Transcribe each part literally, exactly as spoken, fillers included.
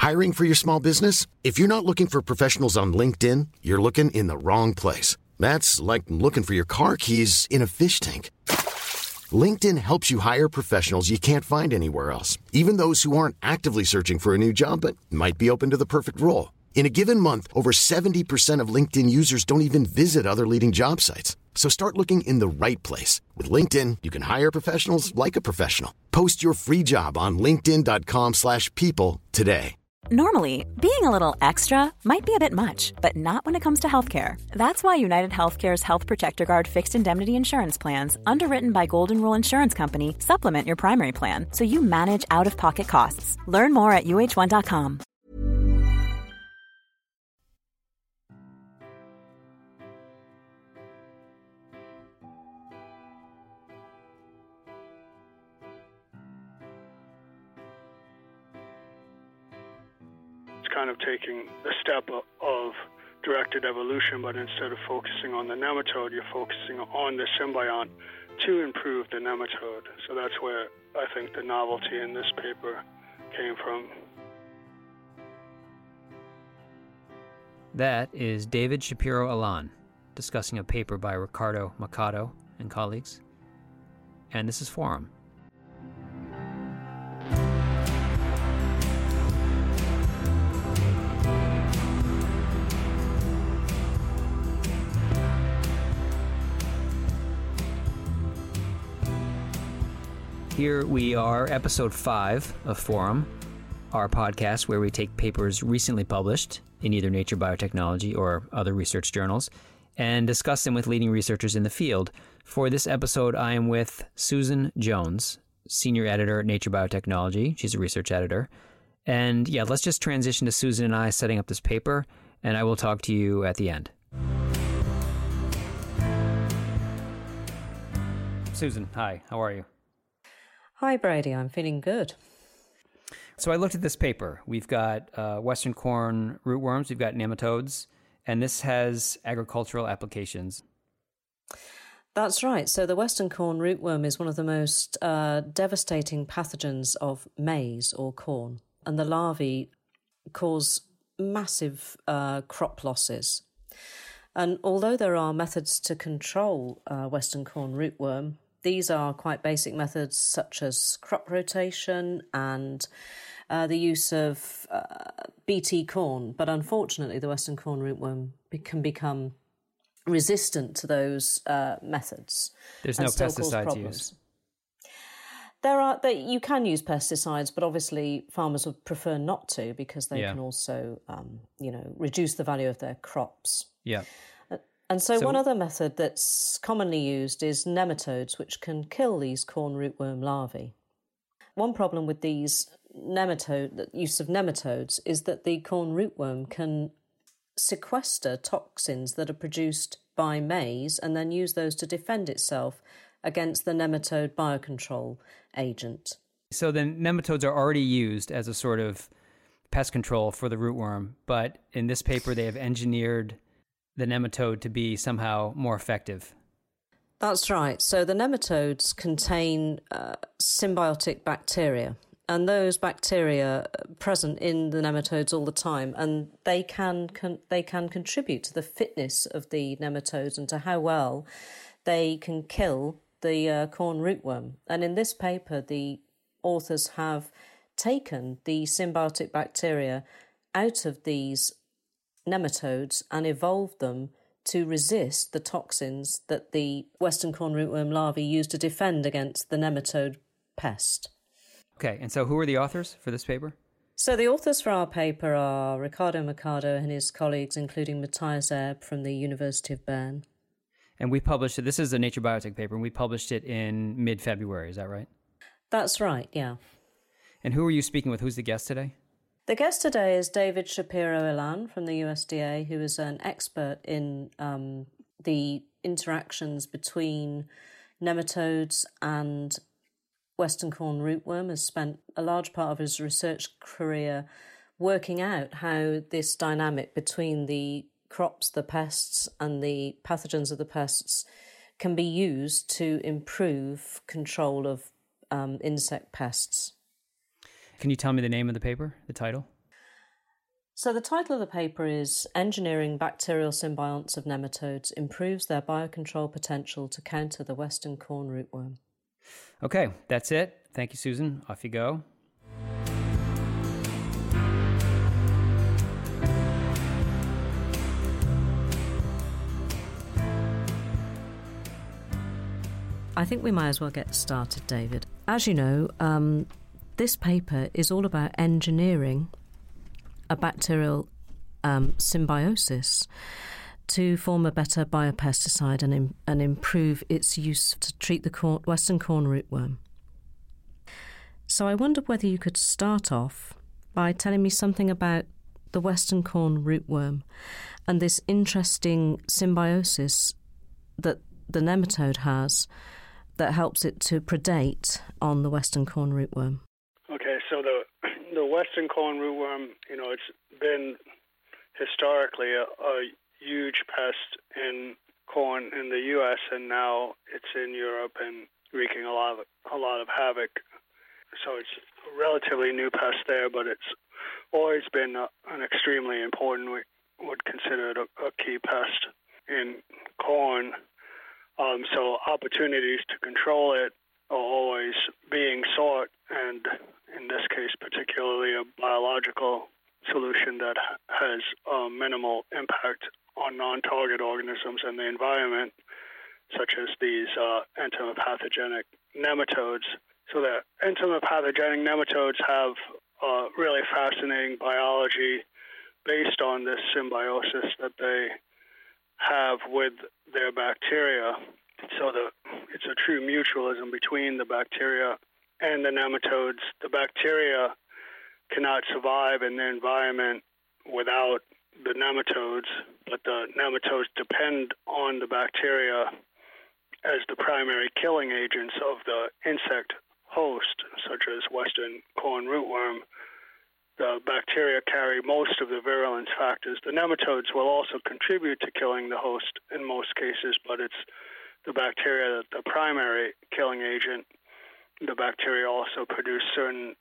Hiring for your small business? If you're not looking for professionals on LinkedIn, you're looking in the wrong place. That's like looking for your car keys in a fish tank. LinkedIn helps you hire professionals you can't find anywhere else, even those who aren't actively searching for a new job but might be open to the perfect role. In a given month, over seventy percent of LinkedIn users don't even visit other leading job sites. So start looking in the right place. With LinkedIn, you can hire professionals like a professional. Post your free job on linkedin.com slash people today. Normally, being a little extra might be a bit much, but not when it comes to healthcare. That's why United Healthcare's Health Protector Guard fixed indemnity insurance plans, underwritten by Golden Rule Insurance Company, supplement your primary plan so you manage out-of-pocket costs. Learn more at U H one dot com. Kind of taking a step of directed evolution, but instead of focusing on the nematode, you're focusing on the symbiont to improve the nematode. So that's where I think the novelty in this paper came from. That is David Shapiro-Alan discussing a paper by Ricardo Machato and colleagues. And this is Forum. Here we are, episode five of Forum, our podcast where we take papers recently published in either Nature Biotechnology or other research journals and discuss them with leading researchers in the field. For this episode, I am with Susan Jones, senior editor at Nature Biotechnology. She's a research editor. And yeah, let's just transition to Susan and I setting up this paper, and I will talk to you at the end. Susan, hi, how are you? Hi, Brady. I'm feeling good. So I looked at this paper. We've got uh, Western corn rootworms, we've got nematodes, and this has agricultural applications. That's right. So the Western corn rootworm is one of the most uh, devastating pathogens of maize or corn, and the larvae cause massive uh, crop losses. And although there are methods to control uh, Western corn rootworm, these are quite basic methods such as crop rotation and uh, the use of uh, B T corn. But unfortunately, the Western corn rootworm be- can become resistant to those uh, methods. There's no pesticides used. There are that you can use pesticides, but obviously farmers would prefer not to because they yeah. can also, um, you know, reduce the value of their crops. Yeah. And so, so one other method that's commonly used is nematodes, which can kill these corn rootworm larvae. One problem with these nematode, the use of nematodes, is that the corn rootworm can sequester toxins that are produced by maize and then use those to defend itself against the nematode biocontrol agent. So then nematodes are already used as a sort of pest control for the rootworm, but in this paper they have engineered the nematode to be somehow more effective. That's right. So the nematodes contain uh, symbiotic bacteria, and those bacteria are present in the nematodes all the time, and they can, can they can contribute to the fitness of the nematodes and to how well they can kill the uh, corn rootworm. And in this paper, the authors have taken the symbiotic bacteria out of these nematodes and evolved them to resist the toxins that the Western corn rootworm larvae use to defend against the nematode pest. Okay, and so who are the authors for this paper? So the authors for our paper are Ricardo Machato and his colleagues, including Matthias Erb from the University of Bern. And we published it, this is a Nature Biotech paper, and we published it in mid-February, is that right? That's right, yeah. And who are you speaking with? Who's the guest today? The guest today is David Shapiro-Alan from the U S D A, who is an expert in um, the interactions between nematodes and Western corn rootworm, has spent a large part of his research career working out how this dynamic between the crops, the pests, and the pathogens of the pests can be used to improve control of um, insect pests. Can you tell me the name of the paper, the title? So the title of the paper is Engineering Bacterial Symbionts of Nematodes Improves Their Biocontrol Potential to Counter the Western Corn Rootworm. Okay, that's it. Thank you, Susan. Off you go. I think we might as well get started, David. As you know, um, this paper is all about engineering a bacterial um, symbiosis to form a better biopesticide and, im- and improve its use to treat the corn- Western corn rootworm. So I wondered whether you could start off by telling me something about the Western corn rootworm and this interesting symbiosis that the nematode has that helps it to predate on the Western corn rootworm. Okay, so the the Western corn rootworm, you know, it's been historically a, a huge pest in corn in the U S and now it's in Europe and wreaking a lot of a lot of havoc. So it's a relatively new pest there, but it's always been a, an extremely important, we would consider it a, a key pest in corn. Um, so opportunities to control it are always being sought, and in this case particularly a biological solution that has a minimal impact on non-target organisms and the environment, such as these uh, entomopathogenic nematodes. So the entomopathogenic nematodes have uh, really fascinating biology based on this symbiosis that they have with their bacteria. So the, it's a true mutualism between the bacteria and the nematodes. The bacteria cannot survive in the environment without the nematodes, but the nematodes depend on the bacteria as the primary killing agents of the insect host, such as Western corn rootworm. The bacteria carry most of the virulence factors. The nematodes will also contribute to killing the host in most cases, but it's the bacteria that's the primary killing agent. The bacteria also produce certain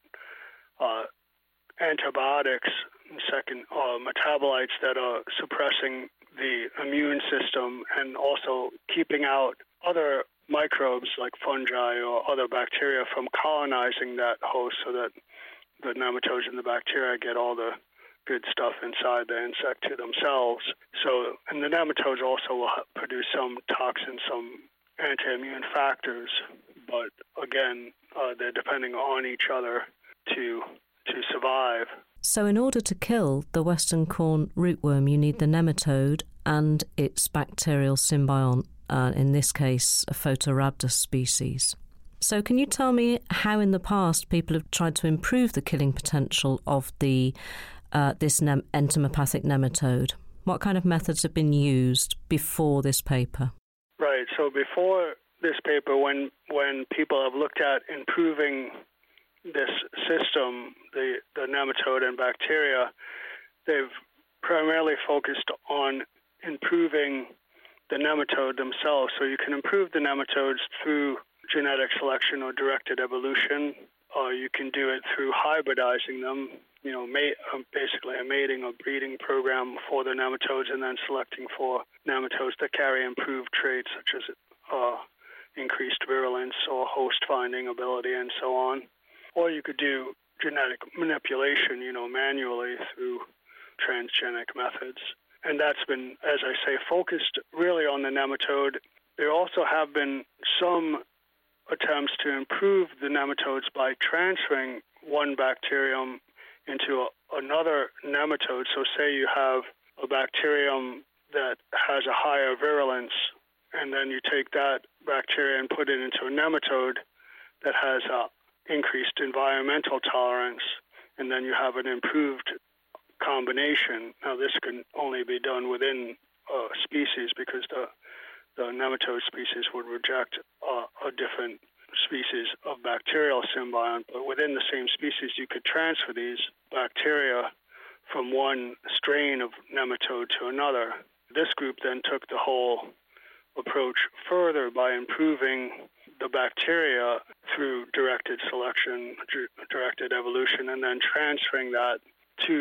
uh, antibiotics, second uh, metabolites that are suppressing the immune system and also keeping out other microbes like fungi or other bacteria from colonizing that host so that the nematodes and the bacteria get all the good stuff inside the insect to themselves. So, and the nematodes also will produce some toxins, some anti-immune factors, but again, uh, they're depending on each other to to survive. So in order to kill the Western corn rootworm, you need the nematode and its bacterial symbiont, uh, in this case, a Photorhabdus species. So can you tell me how in the past people have tried to improve the killing potential of the uh, this nem- entomopathic nematode? What kind of methods have been used before this paper? Right. So before this paper, when when people have looked at improving this system, the, the nematode and bacteria, they've primarily focused on improving the nematode themselves. So you can improve the nematodes through genetic selection or directed evolution, or you can do it through hybridizing them, you know, mate, um, basically a mating or breeding program for the nematodes and then selecting for nematodes that carry improved traits such as uh, increased virulence or host finding ability and so on. Or you could do genetic manipulation, you know, manually through transgenic methods. And that's been, as I say, focused really on the nematode. There also have been some attempts to improve the nematodes by transferring one bacterium into a, another nematode. So say you have a bacterium that has a higher virulence, and then you take that bacteria and put it into a nematode that has a increased environmental tolerance, and then you have an improved combination. Now, this can only be done within a species because the, the nematode species would reject uh, a different species of bacterial symbiont, but within the same species, you could transfer these bacteria from one strain of nematode to another. This group then took the whole approach further by improving the bacteria through directed selection, directed evolution, and then transferring that to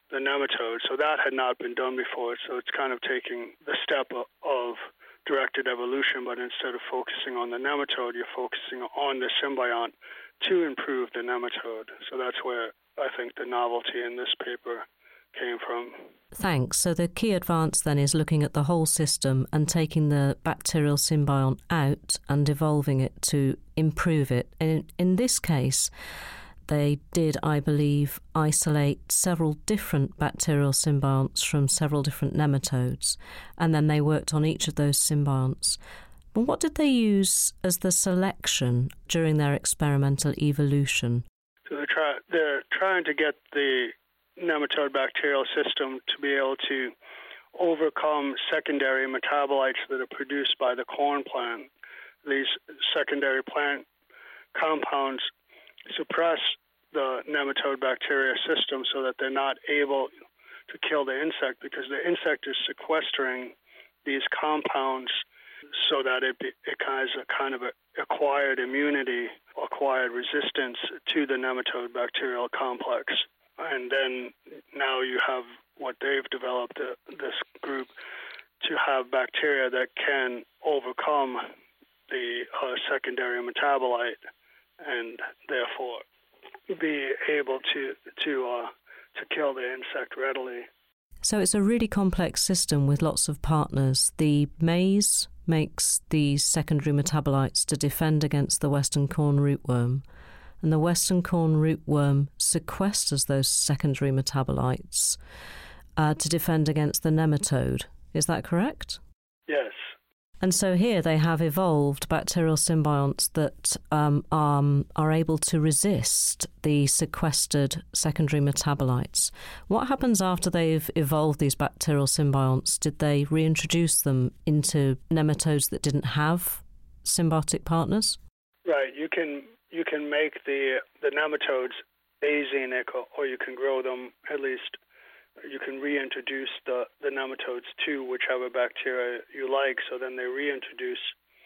the nematode. So that had not been done before. So it's kind of taking the step of directed evolution, but instead of focusing on the nematode, you're focusing on the symbiont to improve the nematode. So that's where I think the novelty in this paper came from. Thanks. So the key advance then is looking at the whole system and taking the bacterial symbiont out and evolving it to improve it. And in this case, they did, I believe, isolate several different bacterial symbionts from several different nematodes, and then they worked on each of those symbionts. But what did they use as the selection during their experimental evolution? So they're, try, they're trying to get the nematode bacterial system to be able to overcome secondary metabolites that are produced by the corn plant. These secondary plant compounds suppress the nematode bacteria system so that they're not able to kill the insect, because the insect is sequestering these compounds so that it, be, it has a kind of a acquired immunity, acquired resistance to the nematode bacterial complex. And then now you have what they've developed, uh, this group, to have bacteria that can overcome the uh, secondary metabolite and therefore be able to to uh, to kill the insect readily. So it's a really complex system with lots of partners. The maize makes these secondary metabolites to defend against the western corn rootworm, and the western corn rootworm sequesters those secondary metabolites uh, to defend against the nematode. Is that correct? Yes. And so here they have evolved bacterial symbionts that um, um, are able to resist the sequestered secondary metabolites. What happens after they've evolved these bacterial symbionts? Did they reintroduce them into nematodes that didn't have symbiotic partners? Right. You can you can make the the nematodes azenic, or, or you can grow them, at least you can reintroduce the, the nematodes to whichever bacteria you like. So then they reintroduce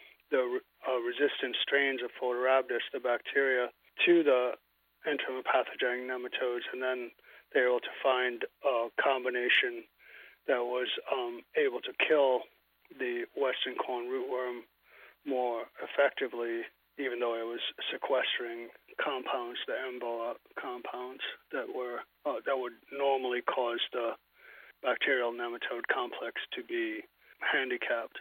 the uh, resistant strains of Photorhabdus, the bacteria, to the entomopathogenic nematodes, and then they're able to find a combination that was um, able to kill the western corn rootworm more effectively, even though it was sequestering compounds, the M B O A compounds that were uh, that would normally cause the bacterial nematode complex to be handicapped.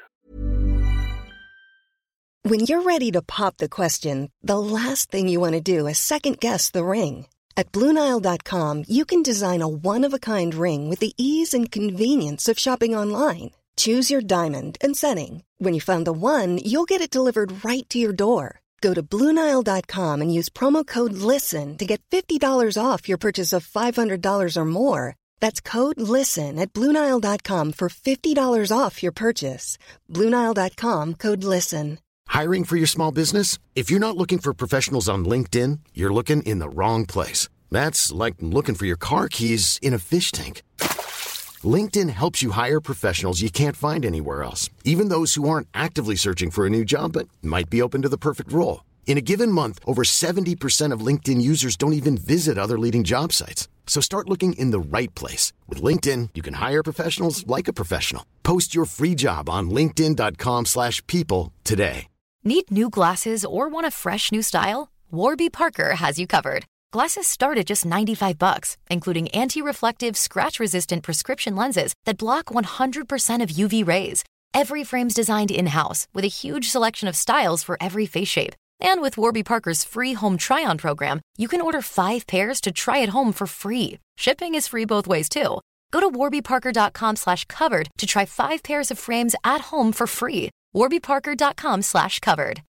When you're ready to pop the question, the last thing you want to do is second-guess the ring. At Blue Nile dot com, you can design a one-of-a-kind ring with the ease and convenience of shopping online. Choose your diamond and setting. When you find the one, you'll get it delivered right to your door. Go to Blue Nile dot com and use promo code LISTEN to get fifty dollars off your purchase of five hundred dollars or more. That's code LISTEN at Blue Nile dot com for fifty dollars off your purchase. Blue Nile dot com, code LISTEN. Hiring for your small business? If you're not looking for professionals on LinkedIn, you're looking in the wrong place. That's like looking for your car keys in a fish tank. LinkedIn helps you hire professionals you can't find anywhere else, even those who aren't actively searching for a new job but might be open to the perfect role. In a given month, over seventy percent of LinkedIn users don't even visit other leading job sites. So start looking in the right place. With LinkedIn, you can hire professionals like a professional. Post your free job on linkedin dot com slash people today. Need new glasses or want a fresh new style? Warby Parker has you covered. Glasses start at just ninety-five bucks, including anti-reflective, scratch-resistant prescription lenses that block one hundred percent of U V rays. Every frame's designed in-house with a huge selection of styles for every face shape. And with Warby Parker's free home try-on program, you can order five pairs to try at home for free. Shipping is free both ways, too. Go to warby parker dot com slash covered to try five pairs of frames at home for free. warby parker dot com slash covered.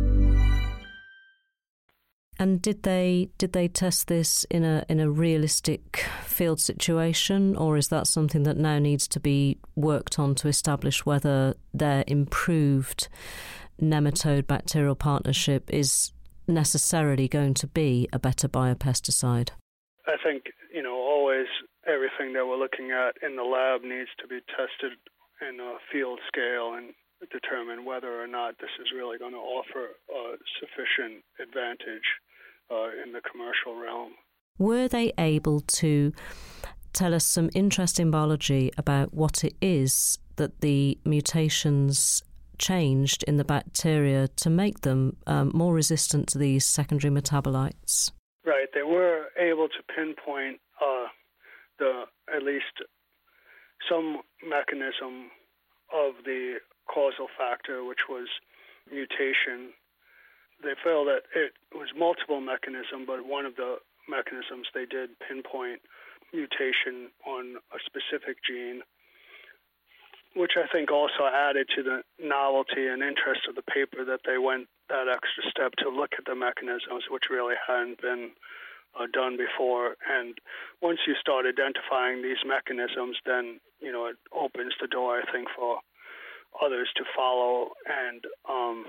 And did they did they test this in a in a realistic field situation, or is that something that now needs to be worked on to establish whether their improved nematode bacterial partnership is necessarily going to be a better biopesticide? I think, you know, always everything that we're looking at in the lab needs to be tested in a field scale and determine whether or not this is really going to offer a sufficient advantage Uh, in the commercial realm. Were they able to tell us some interesting biology about what it is that the mutations changed in the bacteria to make them um, more resistant to these secondary metabolites. Right. They were able to pinpoint uh, the at least some mechanism of the causal factor, which was mutation. They felt that it was multiple mechanism, but one of the mechanisms they did pinpoint mutation on a specific gene, which I think also added to the novelty and interest of the paper that they went that extra step to look at the mechanisms, which really hadn't been uh, done before. And once you start identifying these mechanisms, then, you know, it opens the door, I think, for others to follow and um,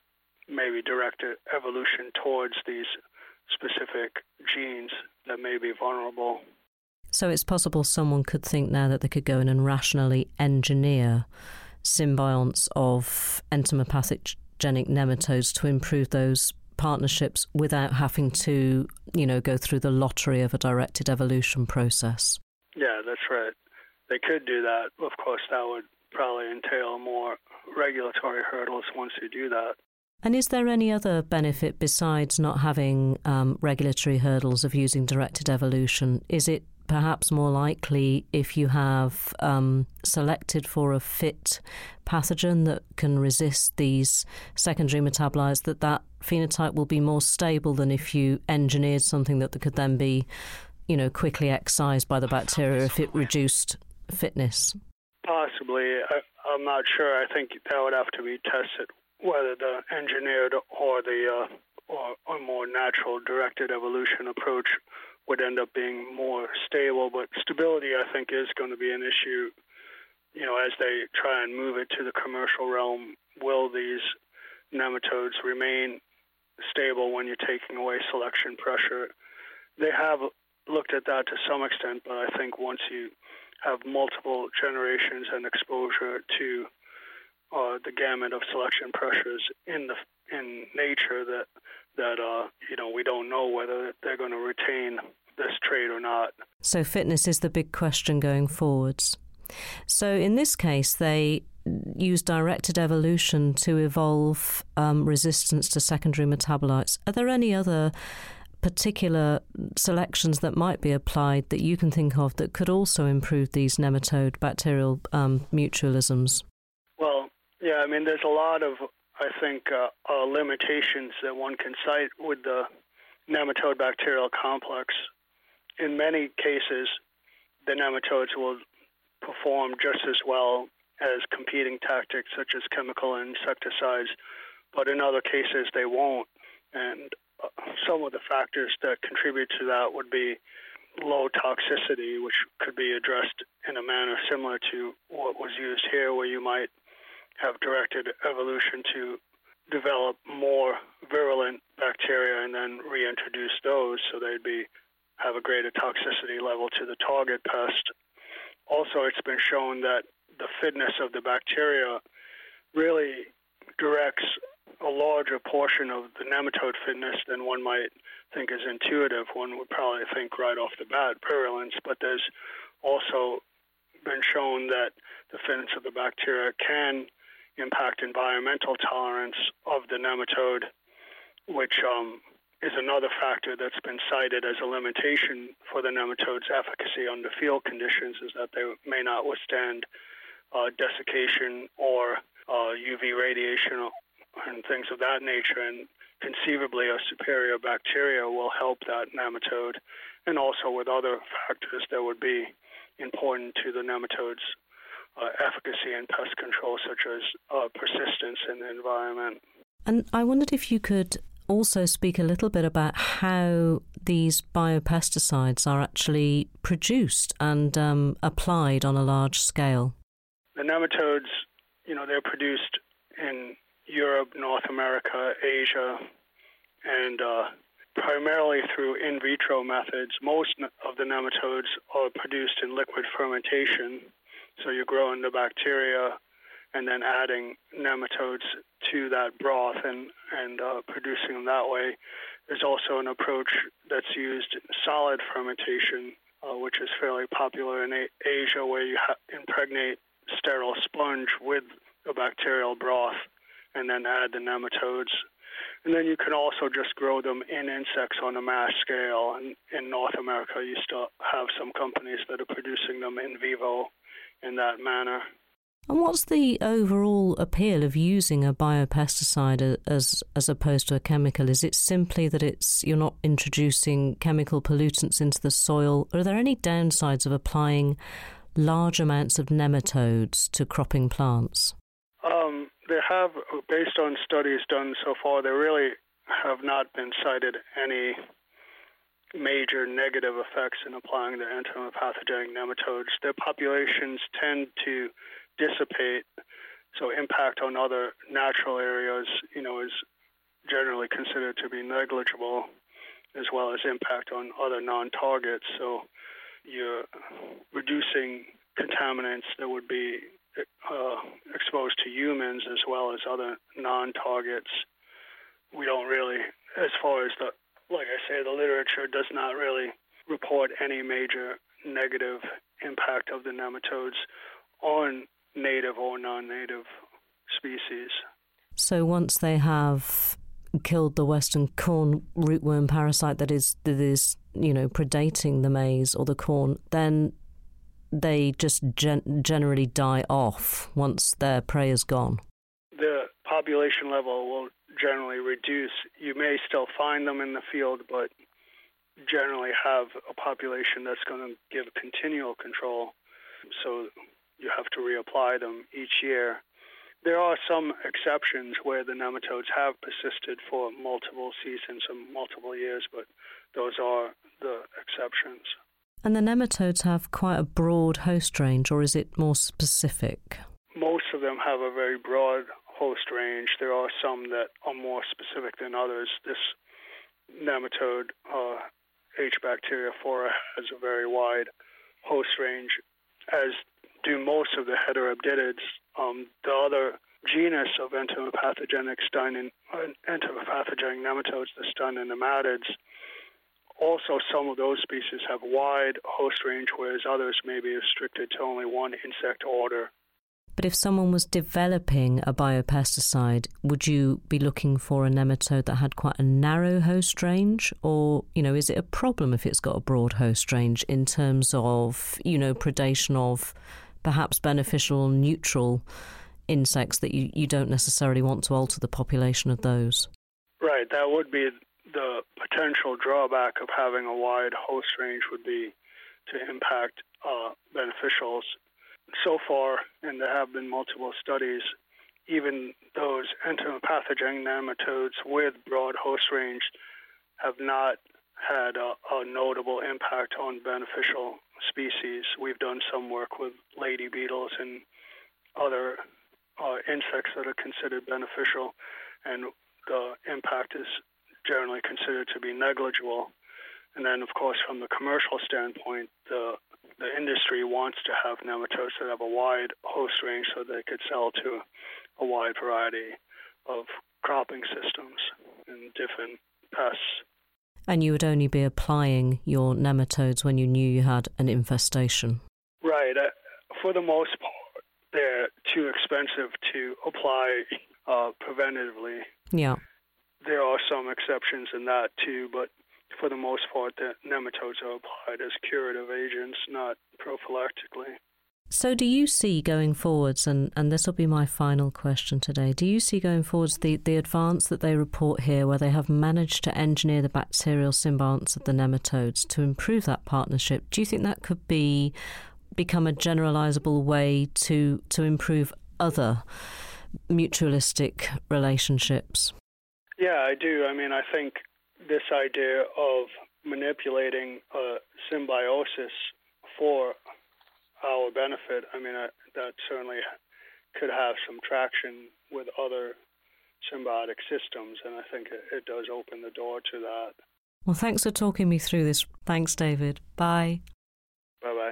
maybe direct evolution towards these specific genes that may be vulnerable. So it's possible someone could think now that they could go in and rationally engineer symbionts of entomopathogenic nematodes to improve those partnerships without having to, you know, go through the lottery of a directed evolution process. Yeah, that's right. They could do that. Of course, that would probably entail more regulatory hurdles once you do that. And is there any other benefit besides not having um, regulatory hurdles of using directed evolution? Is it perhaps more likely if you have um, selected for a fit pathogen that can resist these secondary metabolites, that that phenotype will be more stable than if you engineered something that could then be, you know, quickly excised by the bacteria if it reduced fitness? Possibly. I, I'm not sure. I think that would have to be tested, whether the engineered or the uh, or, or more natural directed evolution approach would end up being more stable. But stability, I think, is going to be an issue, you know, as they try and move it to the commercial realm. Will these nematodes remain stable when you're taking away selection pressure? They have looked at that to some extent, but I think once you have multiple generations and exposure to uh, the gamut of selection pressures in the in nature, that that uh, you know, we don't know whether they're going to retain this trait or not. So fitness is the big question going forwards. So in this case, they use directed evolution to evolve um, resistance to secondary metabolites. Are there any other particular selections that might be applied that you can think of that could also improve these nematode bacterial um, mutualisms? Well, yeah, I mean, there's a lot of, I think, uh, uh, limitations that one can cite with the nematode bacterial complex. In many cases, the nematodes will perform just as well as competing tactics such as chemical and insecticides, but in other cases they won't. And uh, some of the factors that contribute to that would be low toxicity, which could be addressed in a manner similar to what was used here, where you might have directed evolution to develop more virulent bacteria and then reintroduce those so they'd be have a greater toxicity level to the target pest. Also, it's been shown that the fitness of the bacteria really directs a larger portion of the nematode fitness than one might think is intuitive. One would probably think right off the bat virulence, but there's also been shown that the fitness of the bacteria can impact environmental tolerance of the nematode, which um, is another factor that's been cited as a limitation for the nematode's efficacy under field conditions, is that they may not withstand uh, desiccation or uh, U V radiation and things of that nature. And conceivably, a superior bacteria will help that nematode, and also with other factors that would be important to the nematode's uh, efficacy in pest control, such as uh, persistence in the environment. And I wondered if you could also speak a little bit about how these biopesticides are actually produced and um, applied on a large scale. The nematodes, you know, they're produced in Europe, North America, Asia, and uh, primarily through in vitro methods. Most of the nematodes are produced in liquid fermentation, so you're growing the bacteria and then adding nematodes to that broth and, and uh, producing them that way. There's also an approach that's used in solid fermentation, uh, which is fairly popular in a- Asia, where you ha- impregnate sterile sponge with a bacterial broth and then add the nematodes. And then you can also just grow them in insects on a mass scale. And in North America, you still have some companies that are producing them in vivo in that manner. And what's the overall appeal of using a biopesticide as as opposed to a chemical? Is it simply that it's you're not introducing chemical pollutants into the soil? Are there any downsides of applying large amounts of nematodes to cropping plants? Um, there have, based on studies done so far, there really have not been cited any major negative effects in applying the entomopathogenic nematodes. Their populations tend to dissipate, so impact on other natural areas, you know, is generally considered to be negligible, as well as impact on other non-targets. So you're reducing contaminants that would be uh, exposed to humans as well as other non-targets. We don't really, as far as the, like I say, the literature does not really report any major negative impact of the nematodes on native or non-native species. So once they have killed the western corn rootworm parasite that is that is you know predating the maize or the corn, then they just gen- generally die off once their prey is gone. The population level will generally reduce. You may still find them in the field, but generally have a population that's going to give continual control. So you have to reapply them each year. There are some exceptions where the nematodes have persisted for multiple seasons and multiple years, but those are the exceptions. And the nematodes have quite a broad host range, or is it more specific? Most of them have a very broad host range. There are some that are more specific than others. This nematode, uh, H. bacteriophora, has a very wide host range, as do most of the heterobdidids. Um, the other genus of entomopathogenic stun uh, entomopathogenic nematodes, the stun and nematids, also some of those species have wide host range, whereas others may be restricted to only one insect order. But if someone was developing a biopesticide, would you be looking for a nematode that had quite a narrow host range? Or, you know, is it a problem if it's got a broad host range in terms of, you know, predation of perhaps beneficial neutral insects that you, you don't necessarily want to alter the population of those? Right, that would be the potential drawback of having a wide host range, would be to impact uh, beneficials. So far, and there have been multiple studies, even those entomopathogenic nematodes with broad host range have not had a, a notable impact on beneficial species. We've done some work with lady beetles and other uh, insects that are considered beneficial, and the impact is generally considered to be negligible. And then, of course, from the commercial standpoint, the the industry wants to have nematodes that have a wide host range so they could sell to a wide variety of cropping systems and different pests. And you would only be applying your nematodes when you knew you had an infestation? Right. Uh, for the most part, they're too expensive to apply uh, preventatively. Yeah. There are some exceptions in that too, but for the most part, the nematodes are applied as curative agents, not prophylactically. So do you see going forwards, and, and this will be my final question today, do you see going forwards the, the advance that they report here, where they have managed to engineer the bacterial symbionts of the nematodes to improve that partnership? Do you think that could be become a generalizable way to to improve other mutualistic relationships? Yeah, I do. I mean, I think this idea of manipulating a symbiosis for our benefit, I mean, I, that certainly could have some traction with other symbiotic systems, and I think it, it does open the door to that. Well, thanks for talking me through this. Thanks, David. Bye. Bye-bye.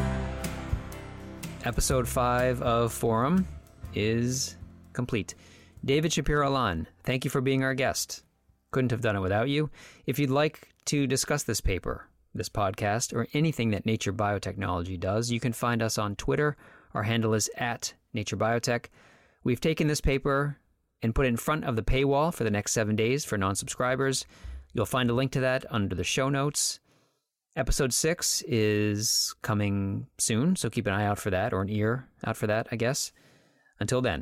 Episode five of Forum is complete. David Shapiro-Lahn, thank you for being our guest. Couldn't have done it without you. If you'd like to discuss this paper, this podcast, or anything that Nature Biotechnology does, you can find us on Twitter. Our handle is at Nature Biotech. We've taken this paper and put it in front of the paywall for the next seven days for non-subscribers. You'll find a link to that under the show notes. Episode six is coming soon, so keep an eye out for that, or an ear out for that, I guess. Until then.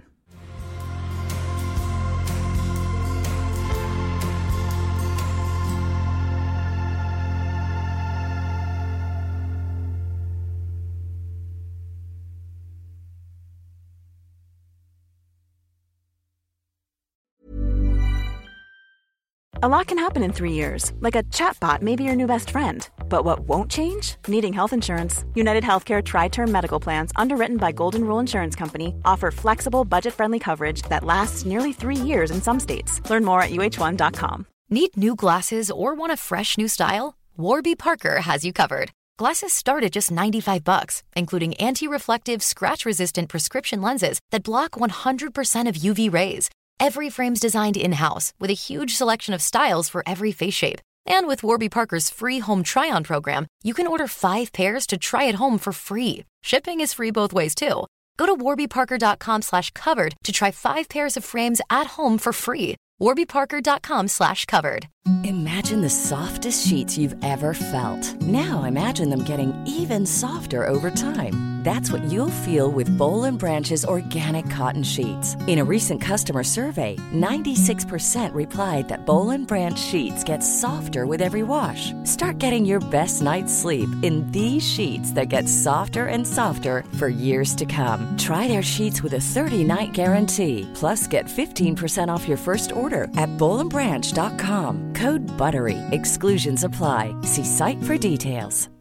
A lot can happen in three years, like a chatbot may be your new best friend. But what won't change? Needing health insurance. United Healthcare Tri-Term Medical Plans, underwritten by Golden Rule Insurance Company, offer flexible, budget-friendly coverage that lasts nearly three years in some states. Learn more at U H one dot com. Need new glasses or want a fresh new style? Warby Parker has you covered. Glasses start at just ninety-five bucks, including anti-reflective, scratch-resistant prescription lenses that block one hundred percent of U V rays. Every frame's designed in-house with a huge selection of styles for every face shape. And with Warby Parker's free home try-on program, you can order five pairs to try at home for free. Shipping is free both ways, too. Go to warbyparker.com slash covered to try five pairs of frames at home for free. warbyparker.com slash covered. Imagine the softest sheets you've ever felt. Now imagine them getting even softer over time. That's what you'll feel with Boll and Branch's organic cotton sheets. In a recent customer survey, ninety-six percent replied that Boll and Branch sheets get softer with every wash. Start getting your best night's sleep in these sheets that get softer and softer for years to come. Try their sheets with a thirty-night guarantee. Plus, get fifteen percent off your first order at boll and branch dot com. Code BUTTERY. Exclusions apply. See site for details.